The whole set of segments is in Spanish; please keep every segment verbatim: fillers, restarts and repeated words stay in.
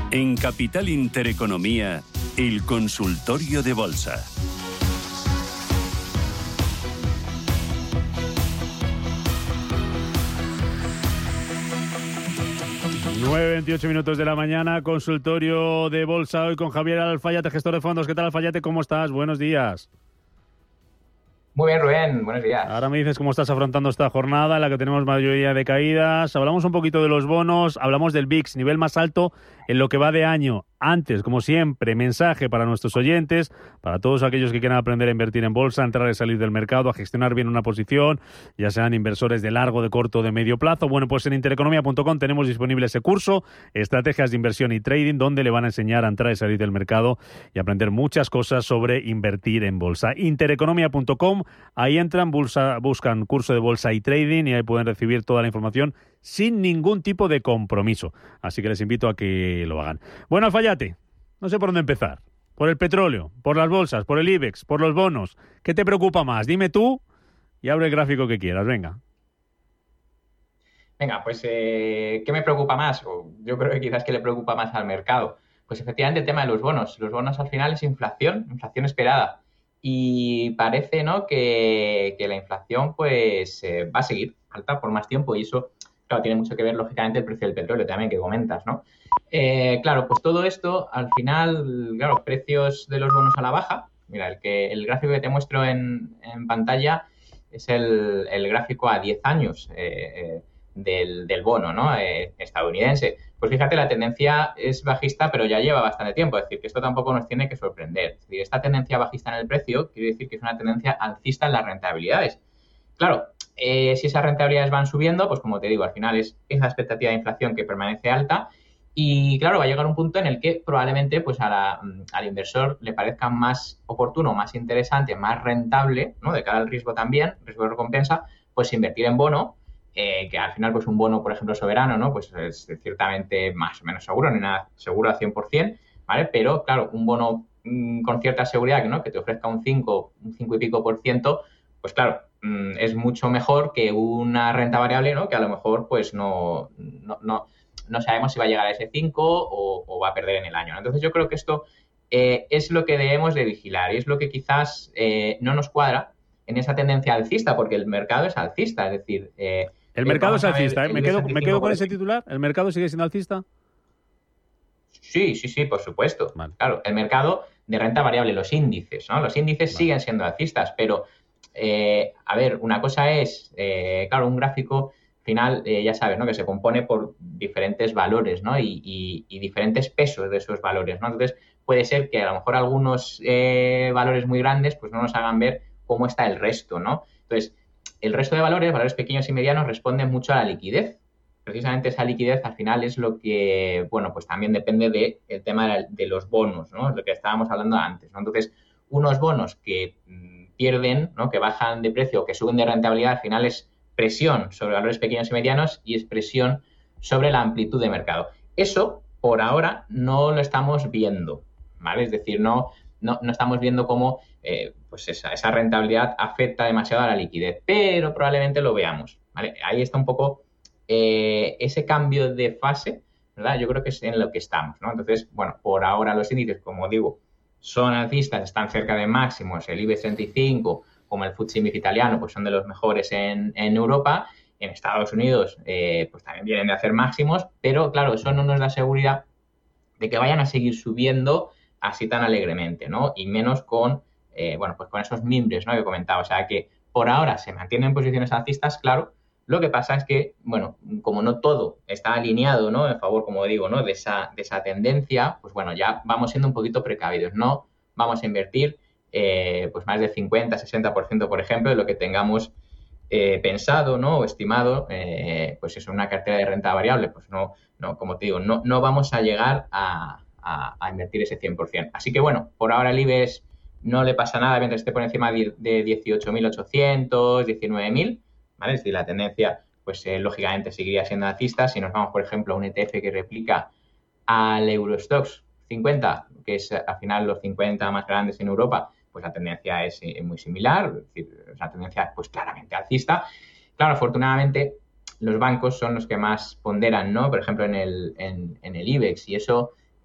En Capital Intereconomía, el consultorio de bolsa. nueve veintiocho minutos de la mañana, consultorio de bolsa hoy con Javier Alfayate, gestor de fondos. ¿Qué tal, Alfayate? ¿Cómo estás? Buenos días. Muy bien, Rubén. Buenos días. Ahora me dices cómo estás afrontando esta jornada en la que tenemos mayoría de caídas. Hablamos un poquito de los bonos, hablamos del V I X, nivel más alto en lo que va de año. Antes, como siempre, mensaje para nuestros oyentes, para todos aquellos que quieran aprender a invertir en bolsa, a entrar y salir del mercado, a gestionar bien una posición, ya sean inversores de largo, de corto, de medio plazo. Bueno, pues en intereconomía punto com tenemos disponible ese curso, Estrategias de Inversión y Trading, donde le van a enseñar a entrar y salir del mercado y aprender muchas cosas sobre invertir en bolsa. intereconomía punto com, ahí entran, bolsa, buscan curso de bolsa y trading y ahí pueden recibir toda la información sin ningún tipo de compromiso. Así que les invito a que lo hagan. Bueno, Alfayate, no sé por dónde empezar. ¿Por el petróleo, por las bolsas, por el IBEX, por los bonos? ¿Qué te preocupa más? Dime tú y abre el gráfico que quieras. Venga. Venga, pues eh, ¿qué me preocupa más? O yo creo que quizás que le preocupa más al mercado. Pues efectivamente el tema de los bonos. Los bonos al final es inflación, inflación esperada. Y parece, ¿no?, que, que la inflación pues eh, va a seguir alta por más tiempo y eso, claro, tiene mucho que ver, lógicamente, el precio del petróleo también que comentas, ¿no? Eh, claro, pues todo esto, al final, claro, precios de los bonos a la baja. Mira, el que el gráfico que te muestro en, en pantalla es el, el gráfico a diez años eh, eh, del, del bono, ¿no?, eh, estadounidense. Pues fíjate, la tendencia es bajista, pero ya lleva bastante tiempo. Es decir, que esto tampoco nos tiene que sorprender. Es decir, esta tendencia bajista en el precio quiere decir que es una tendencia alcista en las rentabilidades. Claro, eh, si esas rentabilidades van subiendo, pues como te digo, al final es esa expectativa de inflación que permanece alta y, claro, va a llegar un punto en el que probablemente pues a la, al inversor le parezca más oportuno, más interesante, más rentable, ¿no?, de cara al riesgo también, riesgo de recompensa, pues invertir en bono. Eh, que al final pues un bono, por ejemplo, soberano, ¿no?, pues es ciertamente más o menos seguro, ni nada seguro al cien por ciento, ¿vale? Pero, claro, un bono mmm, con cierta seguridad, ¿no?, que te ofrezca un cinco, un cinco y pico por ciento, pues claro, mmm, es mucho mejor que una renta variable, ¿no?, que a lo mejor pues no, no, no, no sabemos si va a llegar a ese cinco o, o va a perder en el año, ¿no? Entonces yo creo que esto eh, es lo que debemos de vigilar y es lo que quizás eh, no nos cuadra en esa tendencia alcista, porque el mercado es alcista, es decir... Eh, El mercado es alcista, ¿eh? ¿Me quedo, ¿Me quedo con ese titular? ¿El mercado sigue siendo alcista? Sí, sí, sí, por supuesto. Vale. Claro, el mercado de renta variable, los índices, ¿no? Los índices vale. siguen siendo alcistas, pero, eh, a ver, una cosa es, eh, claro, un gráfico final, eh, ya sabes, ¿no?, que se compone por diferentes valores, ¿no?, y, y, y diferentes pesos de esos valores, ¿no? Entonces, puede ser que a lo mejor algunos eh, valores muy grandes pues no nos hagan ver cómo está el resto, ¿no? Entonces, el resto de valores, valores pequeños y medianos, responden mucho a la liquidez. Precisamente esa liquidez al final es lo que, bueno, pues también depende del de tema de, de los bonos, ¿no? Lo que estábamos hablando antes, ¿no? Entonces, unos bonos que mmm, pierden, ¿no?, que bajan de precio o que suben de rentabilidad, al final es presión sobre valores pequeños y medianos y es presión sobre la amplitud de mercado. Eso, por ahora, no lo estamos viendo, ¿vale? Es decir, no, no, no estamos viendo cómo eh, pues esa, esa rentabilidad afecta demasiado a la liquidez, pero probablemente lo veamos, ¿vale? Ahí está un poco eh, ese cambio de fase, ¿verdad? Yo creo que es en lo que estamos, ¿no? Entonces, bueno, por ahora los índices, como digo, son alcistas, están cerca de máximos, el IBEX treinta y cinco, como el F T S E M I F italiano, pues son de los mejores en, en Europa. En Estados Unidos, eh, pues también vienen de hacer máximos, pero claro, eso no nos da seguridad de que vayan a seguir subiendo así tan alegremente, ¿no? Y menos con, eh, bueno, pues con esos mimbres, ¿no?, que comentaba. O sea, que por ahora se mantienen posiciones alcistas, claro. Lo que pasa es que, bueno, como no todo está alineado, ¿no?, en favor, como digo, ¿no?, de esa, de esa tendencia, pues bueno, ya vamos siendo un poquito precavidos. No vamos a invertir eh, pues más del cincuenta, sesenta por ciento, por ejemplo, de lo que tengamos eh, pensado, ¿no?, o estimado, eh, pues eso, una cartera de renta variable. Pues no, no, como te digo, no, no vamos a llegar a, a, a invertir ese cien por ciento. Así que, bueno, por ahora el IBEX no le pasa nada mientras esté por encima de dieciocho mil ochocientos, diecinueve mil, ¿vale? Es decir, la tendencia, pues eh, lógicamente seguiría siendo alcista. Si nos vamos, por ejemplo, a un E T F que replica al Eurostoxx cincuenta, que es al final los cincuenta más grandes en Europa, pues la tendencia es eh, muy similar, es decir, es una tendencia pues claramente alcista. Claro, afortunadamente los bancos son los que más ponderan, ¿no?, por ejemplo, en el, en, en el IBEX, y eso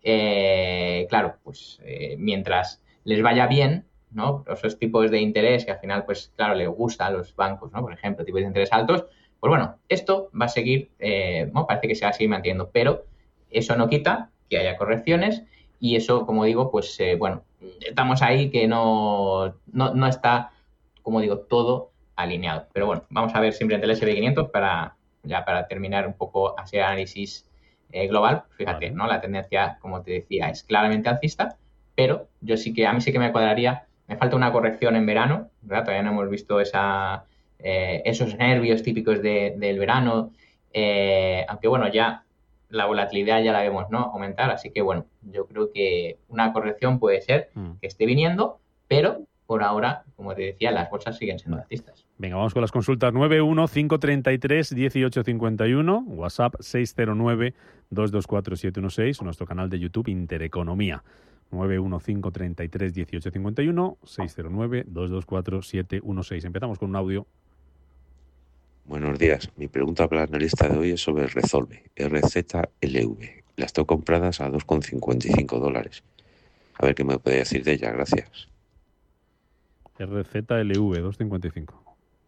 eh, claro, pues eh, mientras les vaya bien, ¿no? Esos tipos de interés que al final, pues claro, les gusta a los bancos, ¿no? Por ejemplo, tipos de interés altos, pues bueno, esto va a seguir, eh, bueno, parece que se va a seguir manteniendo, pero eso no quita que haya correcciones y eso, como digo, pues eh, bueno, estamos ahí que no, no, no está, como digo, todo alineado. Pero bueno, vamos a ver simplemente el ese and pe quinientos para, ya para terminar un poco así el análisis eh, global. Fíjate, vale. ¿no? La tendencia, como te decía, es claramente alcista, pero yo sí que, a mí sí que me cuadraría, me falta una corrección en verano, ¿verdad? Todavía no hemos visto esa, eh, esos nervios típicos de, del verano, eh, aunque bueno, ya la volatilidad ya la vemos, ¿no? Aumentar, así que bueno, yo creo que una corrección puede ser que esté viniendo, pero por ahora, como te decía, las bolsas siguen siendo alcistas. Venga, vamos con las consultas. nueve uno cinco tres tres uno ocho cinco uno, WhatsApp seis cero nueve dos dos cuatro siete uno seis, nuestro canal de YouTube Intereconomía. nueve uno cinco tres tres uno ocho cinco uno, seis cero nueve dos dos cuatro siete uno seis. Empezamos con un audio. Buenos días. Mi pregunta para el analista de hoy es sobre Resolve, R Z L V. Las tengo compradas a dos con cincuenta y cinco dólares. A ver qué me puede decir de ella. Gracias. R Z L V, dos cincuenta y cinco.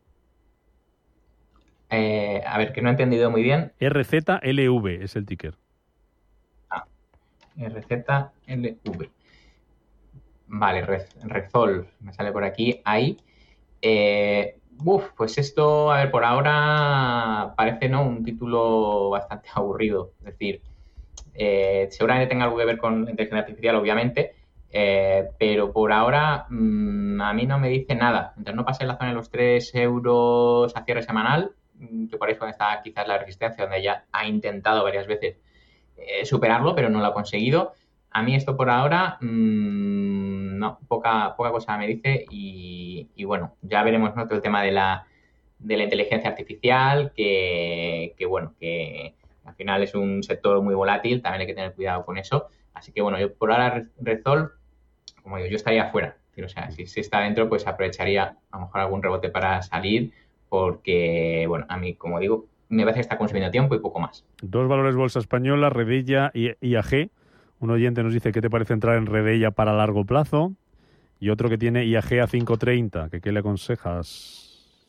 Eh, a ver, que no he entendido muy bien. R Z L V es el ticker. Ah, R Z L V. Vale, Rezol, me sale por aquí. Ahí. Eh, uf, pues esto, a ver, por ahora parece, ¿no? Un título bastante aburrido. Es decir, eh, seguramente tenga algo que ver con inteligencia artificial, obviamente. Eh, pero por ahora mmm, a mí no me dice nada. Mientras no pase la zona de los tres euros a cierre semanal, que por ahí es donde está quizás la resistencia, donde ya ha intentado varias veces eh, superarlo, pero no lo ha conseguido. A mí esto por ahora, mmm, no, poca, poca cosa me dice y, y bueno, ya veremos, ¿no? Todo el tema de la, de la inteligencia artificial, que, que bueno, que al final es un sector muy volátil, también hay que tener cuidado con eso. Así que bueno, yo por ahora Rezol, como digo, yo estaría fuera. O sea, si, si está dentro, pues aprovecharía a lo mejor algún rebote para salir, porque, bueno, a mí, como digo, me parece que está consumiendo tiempo y poco más. Dos valores bolsa española, Redella y I A G. Un oyente nos dice qué te parece entrar en Redella para largo plazo. Y otro que tiene I A G a cinco treinta, que qué le aconsejas.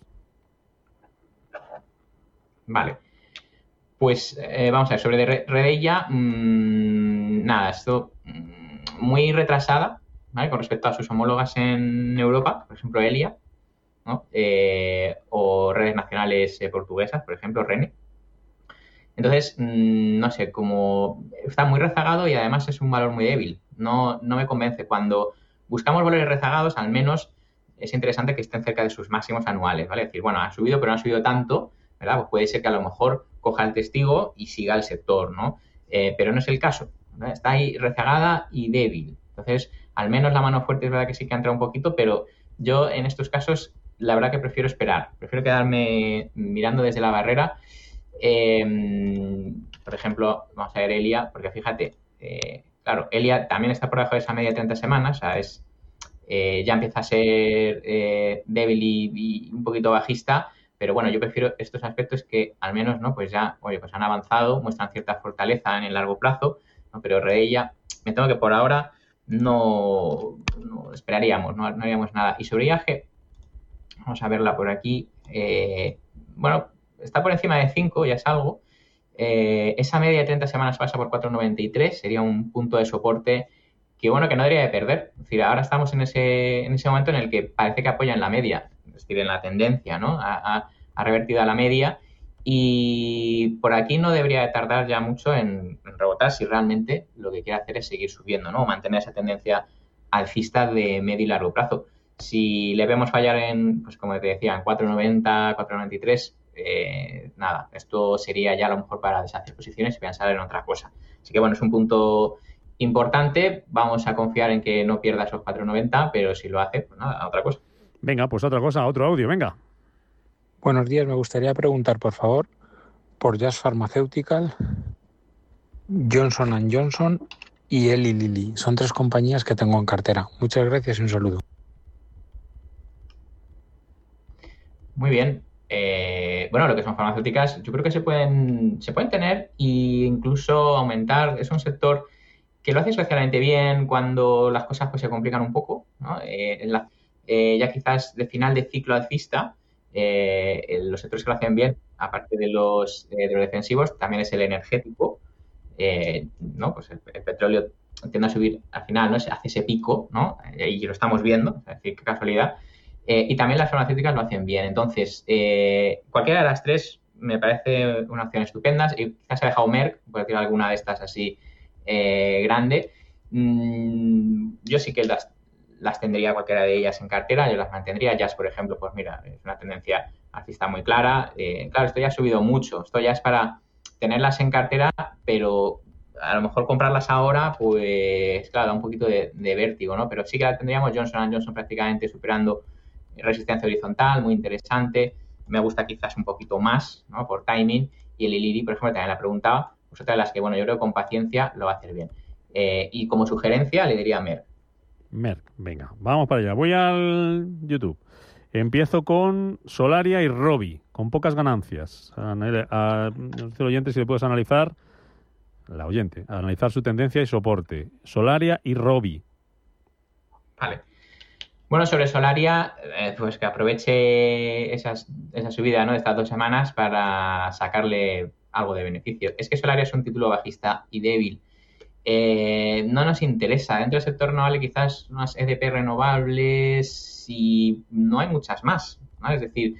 Vale. Pues eh, vamos a ver, sobre Redella, mmm, nada, esto mmm, muy retrasada, ¿vale? Con respecto a sus homólogas en Europa, por ejemplo, Elia, ¿no? Eh, o redes nacionales eh, portuguesas, por ejemplo, Rene. Entonces, mmm, no sé, como está muy rezagado y además es un valor muy débil. No, no me convence. Cuando buscamos valores rezagados, al menos es interesante que estén cerca de sus máximos anuales, ¿vale? Es decir, bueno, ha subido, pero no ha subido tanto, ¿verdad? Pues puede ser que a lo mejor coja el testigo y siga el sector, ¿no? Eh, pero no es el caso, ¿verdad? Está ahí rezagada y débil. Entonces, al menos la mano fuerte es verdad que sí que ha entrado un poquito, pero yo en estos casos la verdad que prefiero esperar. Prefiero quedarme mirando desde la barrera. Eh, por ejemplo, vamos a ver Elia, porque fíjate, eh, claro, Elia también está por debajo de esa media de treinta semanas, o sea, es, eh, ya empieza a ser eh, débil y, y un poquito bajista. Pero bueno, yo prefiero estos aspectos que al menos, ¿no? Pues ya, oye, pues han avanzado, muestran cierta fortaleza en el largo plazo, ¿no? Pero Redella, me temo que por ahora no, no esperaríamos, no, no haríamos nada. Y sobre I A G, vamos a verla por aquí. Eh, bueno, está por encima de cinco, ya es algo. Eh, esa media de treinta semanas pasa por cuatro noventa y tres, sería un punto de soporte que, bueno, que no debería de perder. Es decir, ahora estamos en ese, en ese momento en el que parece que apoya en la media. Es decir, en la tendencia, ¿no? Ha, ha, ha revertido a la media y por aquí no debería de tardar ya mucho en, en rebotar si realmente lo que quiere hacer es seguir subiendo, ¿no? O mantener esa tendencia alcista de medio y largo plazo. Si le vemos fallar en, pues como te decía, en cuatro noventa, cuatro noventa y tres, eh, nada, esto sería ya a lo mejor para deshacer posiciones y pensar en otra cosa. Así que bueno, es un punto importante. Vamos a confiar en que no pierda esos cuatro noventa, pero si lo hace, pues nada, otra cosa. Venga, pues otra cosa, otro audio, venga. Buenos días, me gustaría preguntar, por favor, por Jazz Pharmaceutical, Johnson and Johnson y Eli Lilly. Son tres compañías que tengo en cartera. Muchas gracias y un saludo. Muy bien. Eh, bueno, lo que son farmacéuticas, yo creo que se pueden, se pueden tener e incluso aumentar. Es un sector que lo hace especialmente bien cuando las cosas pues se complican un poco, ¿no? Eh, en la, eh, ya quizás de final de ciclo alcista, eh, los sectores que lo hacen bien, aparte de los, eh, de los defensivos, también es el energético, eh, ¿no? Pues el, el petróleo tiende a subir al final, ¿no? Se hace ese pico, ¿no? Y lo estamos viendo, es decir, qué casualidad. Eh, y también las farmacéuticas lo hacen bien. Entonces, eh, cualquiera de las tres me parece una opción estupenda. Y quizás he dejado Merck, por decir alguna de estas así eh, grande. Mm, yo sí que las, las tendría cualquiera de ellas en cartera, yo las mantendría. Jazz, por ejemplo, pues mira, es una tendencia alcista muy clara. Eh, claro, esto ya ha subido mucho. Esto ya es para tenerlas en cartera, pero a lo mejor comprarlas ahora, pues claro, da un poquito de, de vértigo, ¿no? Pero sí que la tendríamos Johnson and Johnson prácticamente superando resistencia horizontal, muy interesante. Me gusta quizás un poquito más, ¿no? Por timing. Y el Lilly, por ejemplo, también la preguntaba. Pues otra de las que, bueno, yo creo que con paciencia lo va a hacer bien. Eh, y como sugerencia le diría Merck. Merck, venga, vamos para allá. Voy al YouTube. Empiezo con Solaria y Robi, con pocas ganancias. A, a, a el oyente, si le puedes analizar, la oyente, a analizar su tendencia y soporte. Solaria y Robi. Vale. Bueno, sobre Solaria, eh, pues que aproveche esas, esa subida, ¿no? De estas dos semanas para sacarle algo de beneficio. Es que Solaria es un título bajista y débil. Eh, no nos interesa. Dentro del sector renovable quizás unas E D P renovables y no hay muchas más, ¿no? Es decir,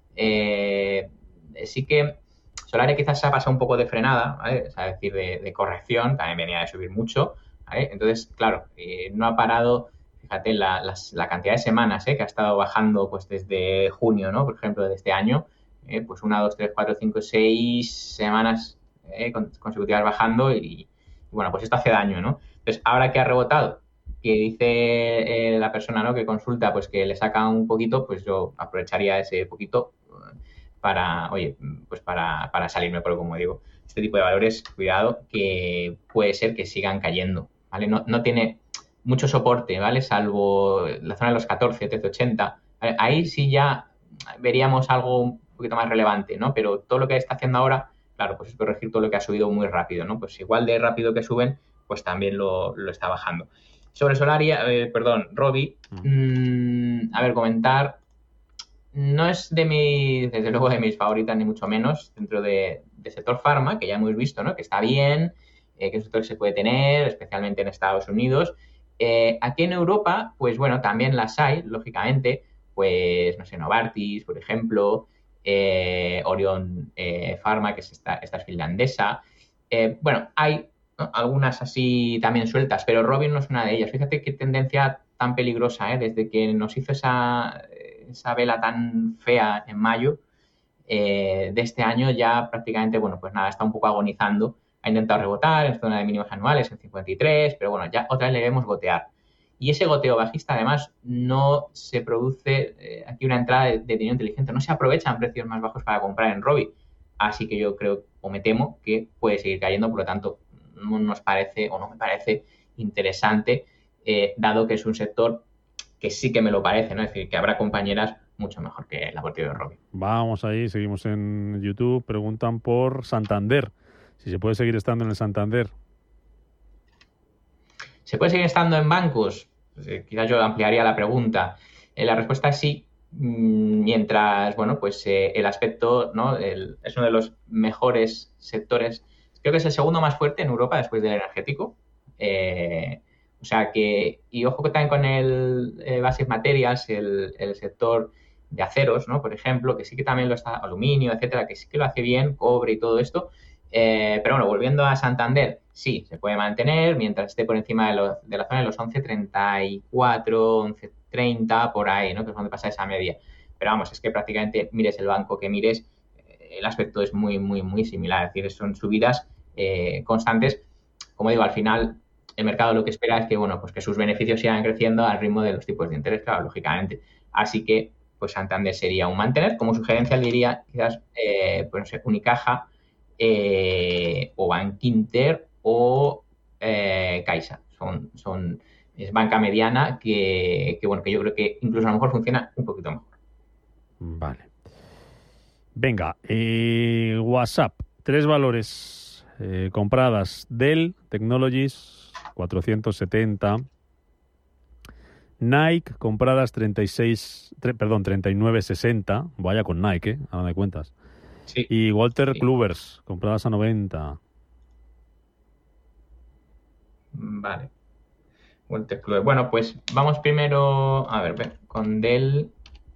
eh, sí que Solaria quizás se ha pasado un poco de frenada, ¿vale? O sea, es decir, de, de corrección, también venía de subir mucho, ¿vale? Entonces, claro, eh, no ha parado. Fíjate, la, las, la cantidad de semanas eh, que ha estado bajando pues desde junio, ¿no? Por ejemplo, de este año, eh, pues una, dos, tres, cuatro, cinco, seis semanas eh, consecutivas bajando y, y, bueno, pues esto hace daño, ¿no? Entonces, ahora que ha rebotado, que dice eh, la persona, ¿no? Que consulta, pues que le saca un poquito, pues yo aprovecharía ese poquito para, oye, pues para, para salirme, pero como digo, este tipo de valores, cuidado, que puede ser que sigan cayendo, ¿vale? No, no tiene mucho soporte, ¿vale? Salvo la zona de los catorce, trece ochenta. Ahí sí ya veríamos algo un poquito más relevante, ¿no? Pero todo lo que está haciendo ahora, claro, pues es corregir todo lo que ha subido muy rápido, ¿no? Pues igual de rápido que suben, pues también lo, lo está bajando. Sobre Solaria, eh, perdón, Robi, mmm, a ver, comentar, no es de mis, desde luego de mis favoritas, ni mucho menos, dentro de, de sector farma, que ya hemos visto, ¿no? Que está bien, eh, que es un sector que se puede tener, especialmente en Estados Unidos. Eh, aquí en Europa, pues bueno, también las hay, lógicamente, pues, no sé, Novartis, por ejemplo, eh, Orion eh, Pharma, que es esta, esta es finlandesa. Eh, bueno, hay, ¿no? Algunas así también sueltas, pero Robin no es una de ellas. Fíjate qué tendencia tan peligrosa, ¿eh? Desde que nos hizo esa, esa vela tan fea en mayo eh, de este año, ya prácticamente, bueno, pues nada, está un poco agonizando. Ha intentado rebotar en zona de mínimos anuales en cincuenta y tres, pero bueno, ya otra vez le vemos gotear. Y ese goteo bajista, además, no se produce eh, aquí una entrada de, de dinero inteligente, no se aprovechan precios más bajos para comprar en Robi. Así que yo creo, o me temo, que puede seguir cayendo, por lo tanto, no nos parece, o no me parece interesante, eh, dado que es un sector que sí que me lo parece, ¿no? Es decir, que habrá compañeras mucho mejor que el laboratorio de Robi. Vamos ahí, seguimos en YouTube, preguntan por Santander. Si se puede seguir estando en el Santander. ¿Se puede seguir estando en bancos? Pues, eh, quizás yo ampliaría la pregunta. Eh, la respuesta es sí, mientras, bueno, pues eh, el aspecto, ¿no? El, es uno de los mejores sectores, creo que es el segundo más fuerte en Europa después del energético. Eh, o sea que, y ojo que también con el eh, Basic Materials, el, el sector de aceros, ¿no? Por ejemplo, que sí que también lo está, aluminio, etcétera, que sí que lo hace bien, cobre y todo esto. Eh, pero bueno, volviendo a Santander, sí, se puede mantener mientras esté por encima de, lo, de la zona de los once treinta y cuatro, once treinta, por ahí, ¿no? Que es donde pasa esa media. Pero vamos, es que prácticamente mires el banco que mires, eh, el aspecto es muy, muy, muy similar. Es decir, son subidas eh, constantes. Como digo, al final el mercado lo que espera es que, bueno, pues que sus beneficios sigan creciendo al ritmo de los tipos de interés, claro, lógicamente. Así que, pues Santander sería un mantener. Como sugerencia le diría, quizás, eh, pues no sé, Unicaja, Eh, o Bankinter o eh, Caixa. Son, son, es banca mediana que, que, bueno, que yo creo que incluso a lo mejor funciona un poquito mejor. Vale. Venga, eh, WhatsApp. Tres valores Eh, compradas Dell Technologies cuatrocientos setenta, Nike compradas treinta y seis, tre, perdón, treinta y nueve sesenta, vaya con Nike, ¿eh? Ahora me cuentas. Sí. Y Walter Sí. Kluivers compradas a noventa. Vale. Walter Kluivers. Bueno, pues vamos primero, a ver, con Dell.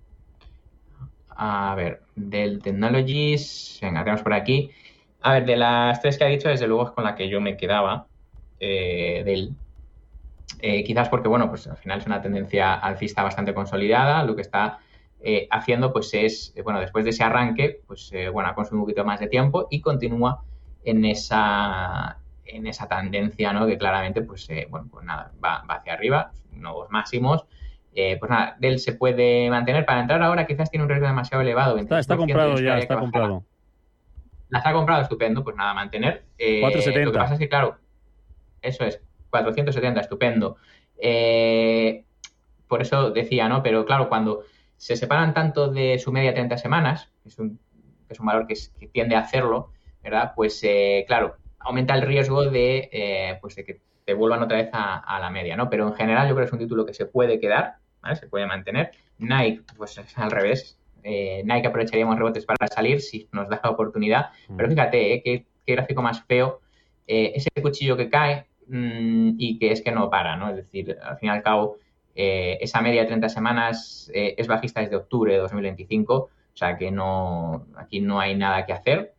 A ver, Dell Technologies. Venga, tenemos por aquí. A ver, de las tres que ha dicho, desde luego es con la que yo me quedaba. Eh, Dell. Eh, quizás porque, bueno, pues al final es una tendencia alcista bastante consolidada. Lo que está eh, haciendo, pues es, eh, bueno, después de ese arranque, pues, eh, bueno, ha consumido un poquito más de tiempo y continúa en esa, en esa tendencia, ¿no? Que claramente, pues, eh, bueno, pues nada, va, va hacia arriba, nuevos máximos. Eh, pues nada, Dell se puede mantener. Para entrar ahora quizás tiene un riesgo demasiado elevado. Está, está comprado ya, está comprado. Las ha comprado, estupendo, pues nada, mantener. Eh, cuatrocientos setenta. Lo que pasa es que, claro, eso es, cuatrocientos setenta, estupendo. Eh, por eso decía, ¿no? Pero claro, cuando se separan tanto de su media treinta semanas, que es un, que es un valor que, es, que tiende a hacerlo, ¿verdad? Pues, eh, claro, aumenta el riesgo de, eh, pues de que te vuelvan otra vez a, a la media, ¿no? Pero en general yo creo que es un título que se puede quedar, ¿vale? Se puede mantener. Nike, pues es al revés. Eh, Nike aprovecharíamos rebotes para salir si nos da la oportunidad. Mm. Pero fíjate, ¿eh? qué, qué gráfico más feo. Eh, ese cuchillo que cae mmm, y que es que no para, ¿no? Es decir, al fin y al cabo, eh, esa media de treinta semanas eh, es bajista desde octubre de dos mil veinticinco. O sea que no, aquí no hay nada que hacer.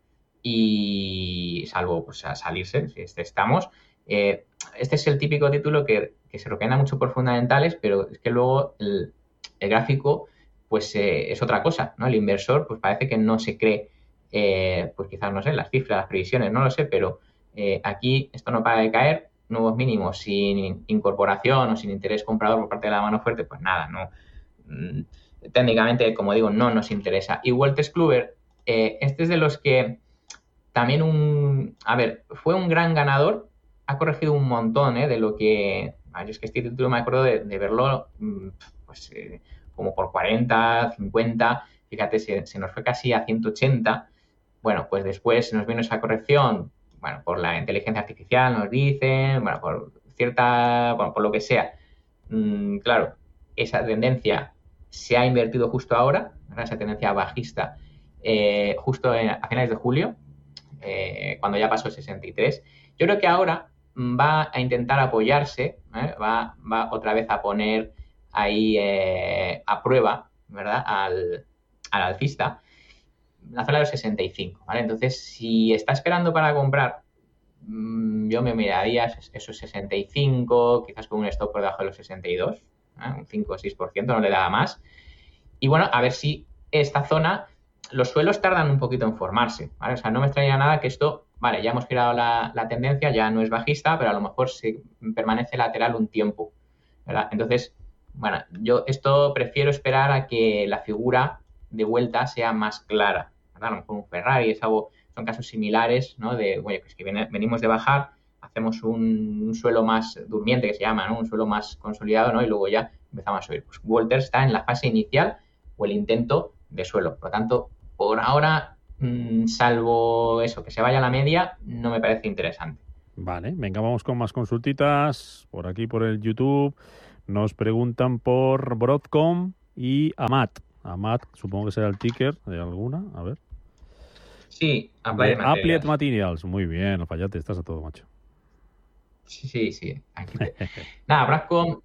Y salvo pues a salirse, si este estamos. Eh, este es el típico título que, que se recomienda mucho por fundamentales, pero es que luego el, el gráfico pues eh, es otra cosa, ¿no? El inversor pues parece que no se cree, eh, pues quizás, no sé, las cifras, las previsiones, no lo sé, pero eh, aquí esto no para de caer, nuevos mínimos sin incorporación o sin interés comprador por parte de la mano fuerte, pues nada, no. Mm, técnicamente, como digo, no nos interesa. Y Walter Kluivers, eh, este es de los que también un, a ver, fue un gran ganador, ha corregido un montón, ¿eh? De lo que, a ver, es que este título me acuerdo de, de verlo, pues, eh, como por cuarenta, cincuenta, fíjate, se, se nos fue casi a ciento ochenta. Bueno, pues después nos vino esa corrección, bueno, por la inteligencia artificial nos dicen, bueno, por cierta, bueno, por lo que sea. Mm, claro, esa tendencia se ha invertido justo ahora, ¿verdad? Esa tendencia bajista, eh, justo en, a finales de julio, eh, cuando ya pasó el sesenta y tres. Yo creo que ahora va a intentar apoyarse, ¿eh? va, va otra vez a poner ahí eh, a prueba, ¿verdad? Al, al alcista, la zona de los sesenta y cinco, ¿vale? Entonces, si está esperando para comprar, mmm, yo me miraría esos sesenta y cinco, quizás con un stop por debajo de los sesenta y dos, ¿eh? Un cinco o seis por ciento, no le da más. Y bueno, a ver si esta zona, los suelos tardan un poquito en formarse, ¿vale? O sea, no me extraña nada que esto, vale, ya hemos girado la, la tendencia, ya no es bajista, pero a lo mejor se permanece lateral un tiempo, ¿verdad? Entonces, bueno, yo esto prefiero esperar a que la figura de vuelta sea más clara, ¿verdad? A lo mejor un Ferrari, es algo, son casos similares, ¿no? De, oye, pues que viene, venimos de bajar, hacemos un, un suelo más durmiente, que se llama, ¿no? Un suelo más consolidado, ¿no? Y luego ya empezamos a subir. Pues Walter está en la fase inicial o el intento de suelo. Por lo tanto, por ahora, mmm, salvo eso, que se vaya a la media, no me parece interesante. Vale, venga, vamos con más consultitas por aquí, por el YouTube. Nos preguntan por Broadcom y Amat. Amat, supongo que será el ticker de alguna. A ver. Sí, Applied Materials. Applied Materials. Muy bien, fallate, estás a todo, macho. Sí, sí, sí. Aquí te... Nada, Broadcom,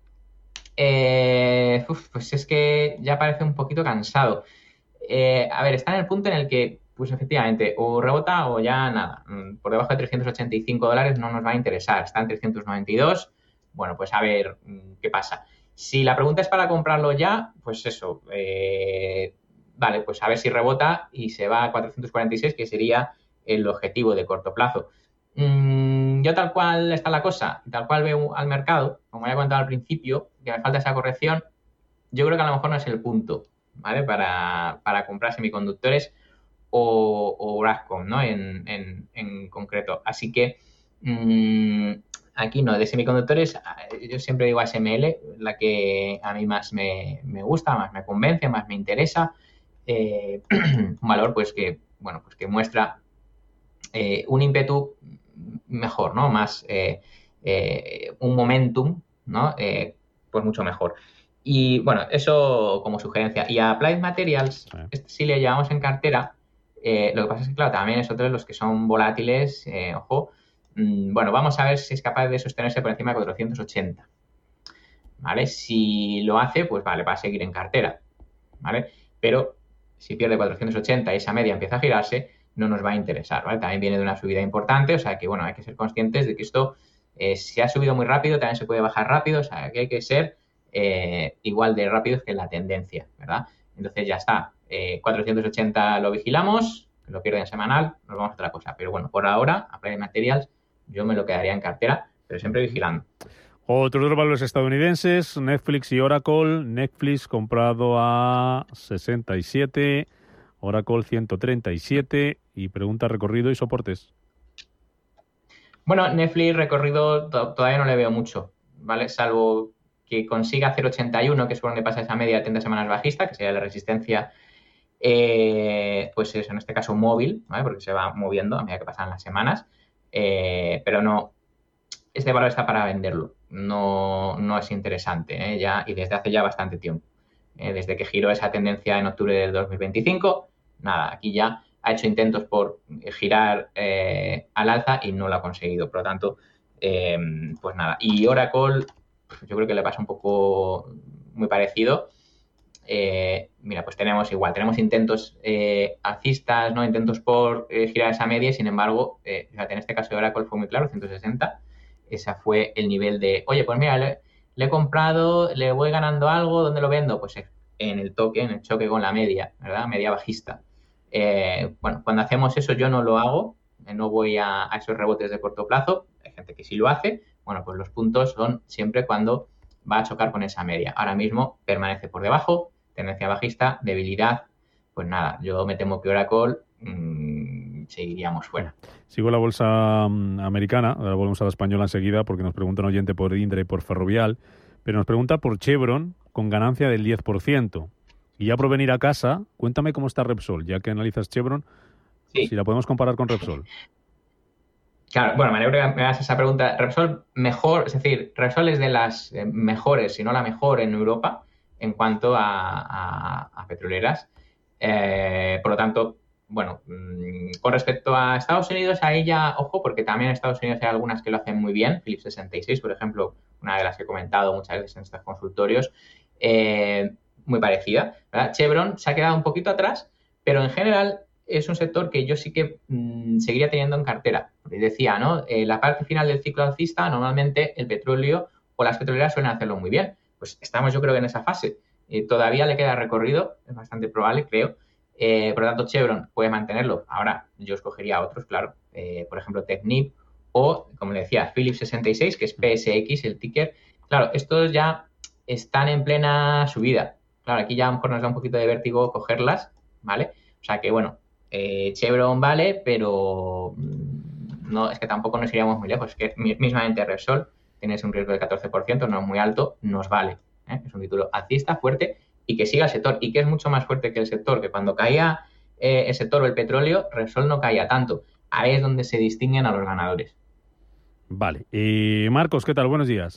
eh, uf, pues es que ya parece un poquito cansado. Eh, a ver, está en el punto en el que, pues efectivamente, o rebota o ya nada. Por debajo de trescientos ochenta y cinco dólares no nos va a interesar. Está en trescientos noventa y dos. Bueno, pues a ver qué pasa. Si la pregunta es para comprarlo ya, pues eso, eh, vale, pues a ver si rebota y se va a cuatrocientos cuarenta y seis, que sería el objetivo de corto plazo. Mm, yo tal cual está la cosa, tal cual veo al mercado, como ya he contado al principio, que me falta esa corrección, yo creo que a lo mejor no es el punto, ¿vale? Para, para comprar semiconductores o, o Broadcom, ¿no? En, en, en concreto. Así que... Mmm, aquí no, de semiconductores, yo siempre digo A S M L, la que a mí más me, me gusta, más me convence, más me interesa. Eh, un valor, pues, que, bueno, pues que muestra eh, un ímpetu mejor, ¿no? Más eh, eh, un momentum, ¿no? Eh, pues mucho mejor. Y bueno, eso como sugerencia. Y a Applied Materials, este sí le llevamos en cartera. Eh, lo que pasa es que, claro, también es otro de los que son volátiles. Eh, ojo. Mm, bueno, vamos a ver si es capaz de sostenerse por encima de cuatrocientos ochenta. ¿Vale? Si lo hace, pues vale, va a seguir en cartera. ¿Vale? Pero si pierde cuatrocientos ochenta y esa media empieza a girarse, no nos va a interesar, ¿vale? También viene de una subida importante, o sea que, bueno, hay que ser conscientes de que esto, eh, si ha subido muy rápido, también se puede bajar rápido, o sea que hay que ser eh, igual de rápidos que la tendencia, ¿verdad? Entonces ya está, eh, cuatrocientos ochenta lo vigilamos, lo pierden en semanal, nos vamos a otra cosa. Pero bueno, por ahora, Applied Materials, yo me lo quedaría en cartera, pero siempre vigilando. Otros dos valores estadounidenses, Netflix y Oracle. Netflix comprado a sesenta y siete, Oracle ciento treinta y siete, y pregunta recorrido y soportes. Bueno, Netflix recorrido to- todavía no le veo mucho, ¿vale? Salvo que consiga cero coma ochenta y uno, que es por donde pasa esa media de treinta semanas bajista, que sería la resistencia, eh, pues eso, en este caso móvil, ¿vale? Porque se va moviendo a medida que pasan las semanas, eh, pero no, este valor está para venderlo, no, no es interesante, ¿eh? Ya, y desde hace ya bastante tiempo. Eh, desde que giró esa tendencia en octubre del dos mil veinticinco, nada, aquí ya ha hecho intentos por girar eh, al alza y no lo ha conseguido. Por lo tanto, eh, pues nada. Y Oracle, yo creo que le pasa un poco muy parecido. Eh, mira, pues tenemos igual, tenemos intentos eh, alcistas, ¿no? Intentos por eh, girar esa media, y sin embargo, eh, fíjate, en este caso de Oracle fue muy claro, ciento sesenta. Ese fue el nivel de, oye, pues mira, le, le he comprado, le voy ganando algo, ¿dónde lo vendo? Pues en el toque, en el choque con la media, ¿verdad? Media bajista. Eh, bueno, cuando hacemos eso yo no lo hago, eh, no voy a, a esos rebotes de corto plazo, hay gente que sí lo hace. Bueno, pues los puntos son siempre cuando va a chocar con esa media. Ahora mismo permanece por debajo, tendencia bajista, debilidad, pues nada, yo me temo que Oracle mmm, seguiríamos fuera. Sigo la bolsa um, americana, ahora volvemos a la española enseguida porque nos pregunta un oyente por Indra y por Ferrovial, pero nos pregunta por Chevron con ganancia del diez por ciento. Y ya por venir a casa, cuéntame cómo está Repsol, ya que analizas Chevron, sí. Si la podemos comparar con Repsol. Claro, bueno, me alegro que me hagas esa pregunta. Repsol mejor, es decir, Repsol es de las mejores, si no la mejor en Europa en cuanto a, a, a petroleras. Eh, por lo tanto, bueno, mmm, con respecto a Estados Unidos, ahí ya, ojo, porque también en Estados Unidos hay algunas que lo hacen muy bien. Phillips sesenta y seis, por ejemplo, una de las que he comentado muchas veces en estos consultorios, eh, muy parecida, ¿verdad? Chevron se ha quedado un poquito atrás, pero en general es un sector que yo sí que mmm, seguiría teniendo en cartera. Porque decía, ¿no? Eh, la parte final del ciclo alcista, normalmente el petróleo o las petroleras suelen hacerlo muy bien. Pues estamos, yo creo, en esa fase. Eh, todavía le queda recorrido, es bastante probable, creo. Eh, por lo tanto, Chevron puede mantenerlo. Ahora, yo escogería otros, claro. Eh, por ejemplo, Technip o, como le decía, Phillips sesenta y seis, que es P S X, el ticker. Claro, estos ya están en plena subida. Claro, aquí ya a lo mejor nos da un poquito de vértigo cogerlas, ¿vale? O sea que, bueno, eh, Chevron vale, pero no, es que tampoco nos iríamos muy lejos. Es que mismamente Repsol tienes un riesgo del catorce por ciento, no es muy alto, nos vale. ¿eh? Es un título alcista, fuerte, y que siga el sector, y que es mucho más fuerte que el sector, que cuando caía eh, el sector o el petróleo, Repsol no caía tanto. Ahí es donde se distinguen a los ganadores. Vale. Y Marcos, ¿qué tal? Buenos días.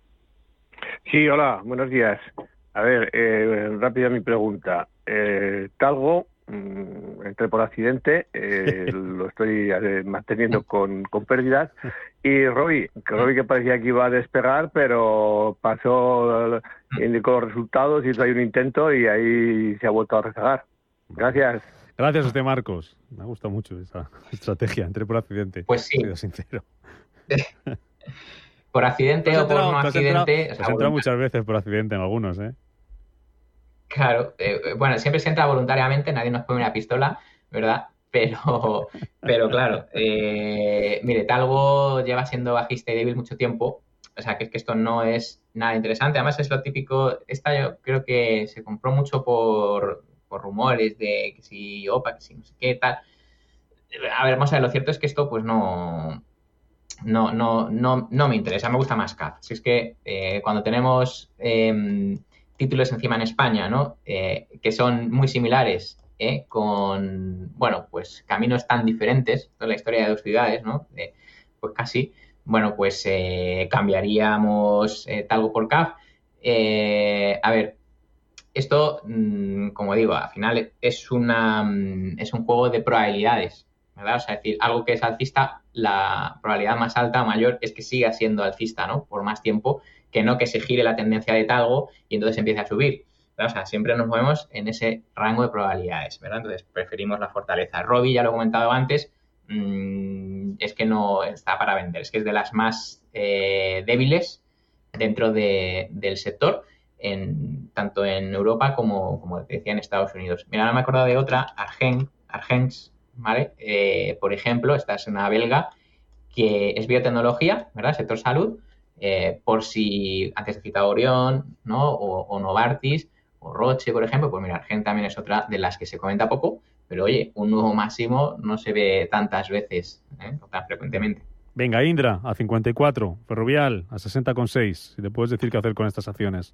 Sí, hola, buenos días. A ver, eh, rápida mi pregunta. Eh, Talgo, mmm, entré por accidente, eh, lo estoy eh, manteniendo con, con pérdidas. Y Robi, que Robi que parecía que iba a despegar, pero pasó, indicó los resultados, hizo ahí un intento y ahí se ha vuelto a rezagar. Gracias. Gracias a usted, Marcos. Me ha gustado mucho esa estrategia. Entré por accidente. Pues sí. Sido sincero. Por accidente o por no has accidente. Entrado, o sea, has entrado muchas veces por accidente en algunos, ¿eh? Claro. Eh, bueno, siempre se entra voluntariamente, nadie nos pone una pistola, ¿verdad? Pero, pero claro, eh, mire, Talgo lleva siendo bajista y débil mucho tiempo, o sea, que es que esto no es nada interesante. Además es lo típico, esta yo creo que se compró mucho por, por rumores de que si OPA, que si no sé qué, tal. A ver, vamos a ver, lo cierto es que esto pues no... No, no, no, no me interesa, me gusta más C A P. Si es que eh, cuando tenemos eh, títulos encima en España, ¿no? Eh, que son muy similares, ¿eh? Con, bueno, pues caminos tan diferentes, toda la historia de dos ciudades, ¿no? Eh, pues casi, bueno, pues eh, cambiaríamos eh, Talgo por C A F. Eh, a ver, esto, mmm, como digo, al final es, una, mmm, es un juego de probabilidades, ¿verdad? O sea, es decir, algo que es alcista, la probabilidad más alta o mayor es que siga siendo alcista, ¿no? Por más tiempo, que no que se gire la tendencia de Talgo y entonces empiece a subir. O sea, siempre nos movemos en ese rango de probabilidades, ¿verdad? Entonces, preferimos la fortaleza. Robi, ya lo he comentado antes, mmm, es que no está para vender. Es que es de las más eh, débiles dentro de, del sector, en, tanto en Europa como, como te decía, en Estados Unidos. Mira, ahora me he acordado de otra, Argen, Argens, ¿vale? Eh, por ejemplo, esta es una belga que es biotecnología, ¿verdad? Sector salud, eh, por si antes he citado Orión, ¿no? O, o Novartis, o Roche, por ejemplo, pues mira, Argen también es otra de las que se comenta poco, pero oye, un nuevo máximo no se ve tantas veces, ¿eh? Tan frecuentemente. Venga, Indra, a cincuenta y cuatro, Ferrovial, a sesenta coma seis. Si te puedes decir qué hacer con estas acciones.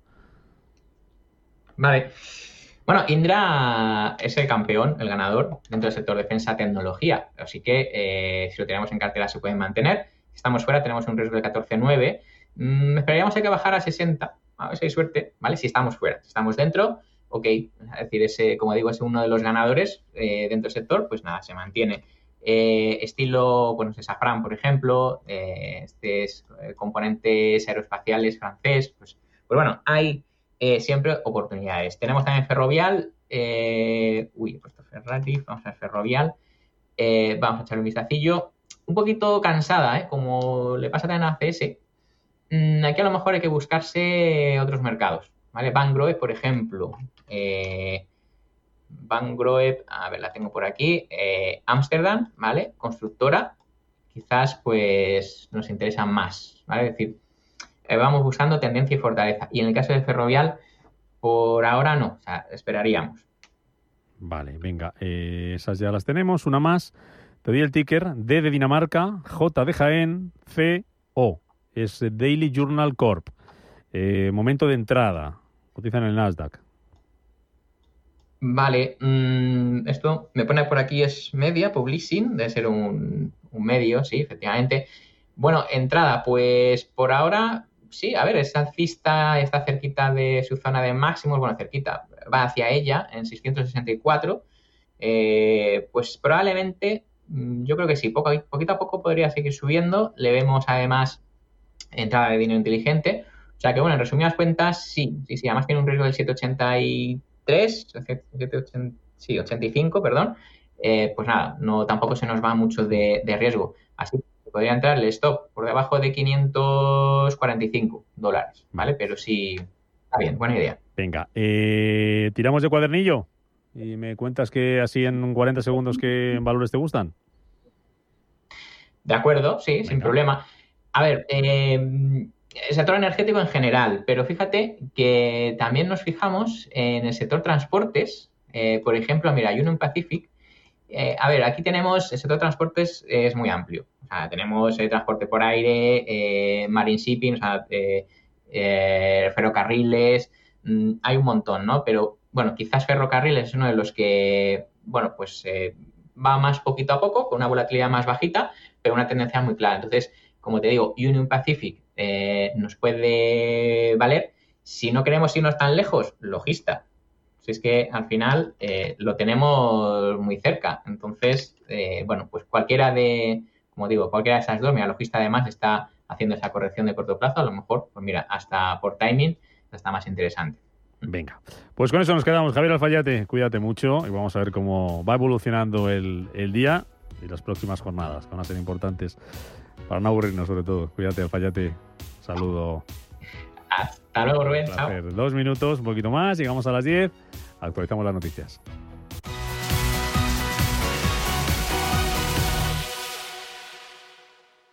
Vale. Bueno, Indra es el campeón, el ganador dentro del sector defensa-tecnología. Así que eh, si lo tenemos en cartera se pueden mantener. Si estamos fuera tenemos un riesgo de catorce coma nueve. Mm, esperaríamos a que bajara a sesenta. A ver si hay suerte, ¿vale? Si estamos fuera. Si estamos dentro, ok. Es decir, ese, como digo, es uno de los ganadores eh, dentro del sector, pues nada, se mantiene. Eh, estilo, bueno, de Safran, por ejemplo, eh, este es eh, componentes aeroespaciales francés, pues, pues bueno, hay eh, siempre oportunidades. Tenemos también Ferrovial, eh, uy, he puesto Ferrari, vamos a ver Ferrovial, eh, vamos a echarle un vistacillo, un poquito cansada, ¿eh? Como le pasa también a A C S, mm, aquí a lo mejor hay que buscarse otros mercados, ¿vale? Van Grohe, por ejemplo, eh, Van Grohe, a ver, la tengo por aquí, eh, Ámsterdam, ¿vale? Constructora, quizás pues nos interesa más, ¿vale? Es decir, eh, vamos buscando tendencia y fortaleza. Y en el caso de Ferrovial, por ahora no, o sea, esperaríamos. Vale, venga, eh, esas ya las tenemos, una más. Te doy el ticker, D de Dinamarca, J de Jaén, C, O. Es Daily Journal Corp. Eh, momento de entrada, cotiza en el Nasdaq. Vale, mmm, esto me pone por aquí es media, publishing, debe ser un, un medio, sí, efectivamente. Bueno, entrada, pues por ahora, sí, a ver, es alcista, está cerquita de su zona de máximos, bueno, cerquita, va hacia ella en seiscientos sesenta y cuatro, eh, pues probablemente, yo creo que sí, poco, poquito a poco podría seguir subiendo, le vemos además entrada de dinero inteligente, o sea que bueno, en resumidas cuentas, sí, sí, sí, además tiene un riesgo del siete coma ochenta y tres, sí, ochenta y cinco, perdón, eh, pues nada, no tampoco se nos va mucho de, de riesgo. Así que podría entrar el stop por debajo de quinientos cuarenta y cinco dólares, ¿vale? Pero sí, está bien, buena idea. Venga, eh, tiramos de cuadernillo y me cuentas que así en cuarenta segundos qué valores te gustan. De acuerdo, sí, Venga. Sin problema. A ver, eh... el sector energético en general, pero fíjate que también nos fijamos en el sector transportes, eh, por ejemplo, mira, Union Pacific, eh, a ver, aquí tenemos, el sector transportes eh, es muy amplio, o sea, tenemos eh, transporte por aire, eh, marine shipping, o sea, eh, eh, ferrocarriles, mmm, hay un montón, ¿no? Pero, bueno, quizás ferrocarriles es uno de los que, bueno, pues eh, va más poquito a poco, con una volatilidad más bajita, pero una tendencia muy clara. Entonces, como te digo, Union Pacific eh, nos puede valer. Si no queremos irnos tan lejos, Logista. Si es que al final eh, lo tenemos muy cerca. Entonces, eh, bueno, pues cualquiera de, como digo, cualquiera de esas dos, mira, Logista además está haciendo esa corrección de corto plazo, a lo mejor, pues mira, hasta por timing está más interesante. Venga, pues con eso nos quedamos. Javier Alfayate, cuídate mucho y vamos a ver cómo va evolucionando el, el día y las próximas jornadas, que van a ser importantes para no aburrirnos sobre todo. Cuídate, Alfayate. Saludo. Hasta luego, Rubén. Chao. Dos minutos, un poquito más, llegamos a las diez, actualizamos las noticias.